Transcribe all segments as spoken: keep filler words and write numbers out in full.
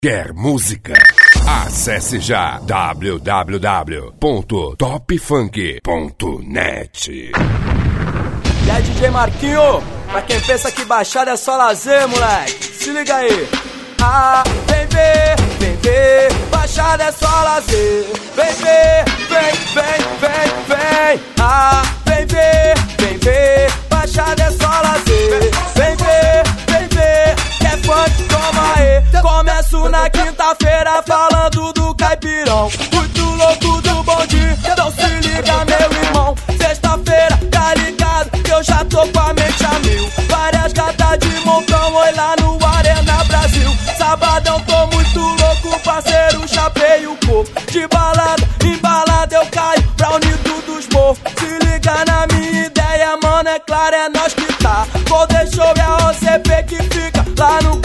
Quer música? Acesse já w w w ponto top funk ponto net. E aí, D J Marquinho, pra quem pensa que baixada é só lazer, moleque, se liga aí. Ah, vem ver, vem ver, baixada é só lazer. Vem ver, vem, vem, vem, vem. Ah, vem ver, vem ver, baixada é só lazer. Vem ver, vem ver, que é funk, toma aí. Começo na quinta-feira falando do caipirão, muito louco do bonde, então se liga meu irmão. Sexta-feira, tá ligado, que eu já tô com a mente a mil. Várias gatas de montão, oi lá no Arena Brasil. Sabadão tô muito louco, parceiro, chapei o corpo. De balada, em balada eu caio pra Unido dos Morros. Se liga na minha ideia, mano, é claro, é nós que tá. Vou deixar a O C P que fica lá no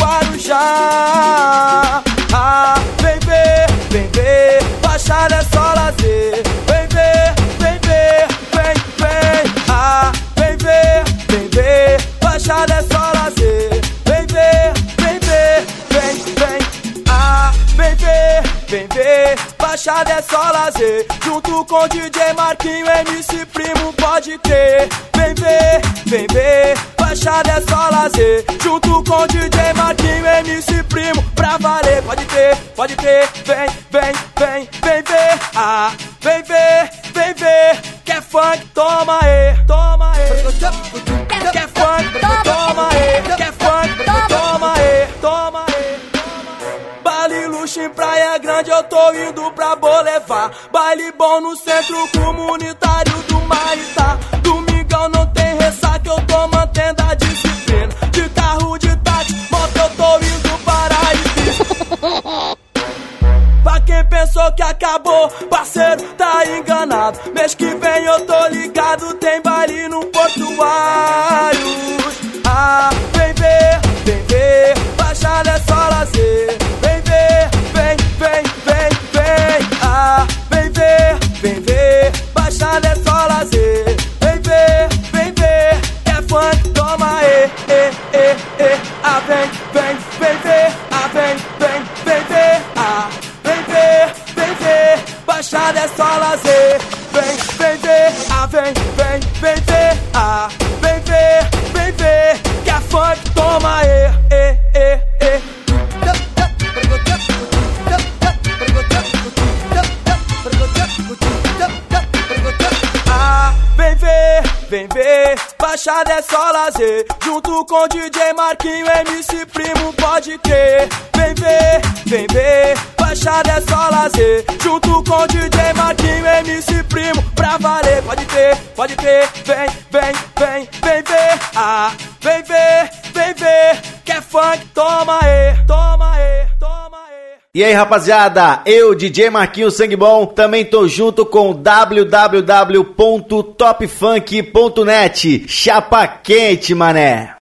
Guarujá. Ah, vem ver, vem ver, baixada é só lazer. Vem ver, vem ver, vem, vem. Ah, vem ver, vem ver, baixada é só lazer. Vem ver, vem ver, vem, vem. Ah, vem ver, vem ver, baixada é só lazer. Junto com D J Marquinho, M C Primo, pode crer. Vem ver, vem ver, baixada é só lazer. Junto com D J Marquinho, M C Primo, pra valer. Pode crer, pode crer, vem, vem, vem, vem ver. Ah, vem ver, vem ver, que é funk, toma aí, toma aí. Que é funk, toma aí, que é funk, toma aí, toma aí. Baile luxo em Praia Grande, eu tô indo pra Bolevar. Baile bom no centro comunitário do Maitá. Domingão não tem ressaca, eu tô mantendo a disciplina. De carro, de táxi, moto, eu tô indo para a Ibiza. Pra quem pensou que acabou, parceiro, tá enganado. Mês que vem eu tô ligado, tem baile no Portuários. Ah, vem ver, vem ver, baixada é só lazer. Vem ver, vem, vem, vem, vem. Ah, vem ver, vem ver, baixada é só lazer. Vem ver, vem ver, que é funk, toma e, e, e, e. Ah, vem, vem, vem ver, ah, vem, vem, vem ver. Ah, vem ver, vem ver, baixada é só lazer. Vem, vem ver, ah, vem, vem, vem ver. Ah, vem ver, vem ver, que é funk, toma e, e, e, e. Ah, vem ver, vem ver, baixada é só lazer. Junto com D J Marquinho, M C Primo, pode crer. Vem ver, vem ver, baixada é só lazer. Junto com D J Marquinho, M C Primo, pra valer. Pode crer, pode crer, vem, vem, vem, vem ver. Ah, vem ver, vem ver, que é funk, toma aí, toma aí, toma aí. E aí, rapaziada, eu, D J Marquinho Sangue Bom, também tô junto com w w w ponto top funk ponto net. Chapa quente, mané.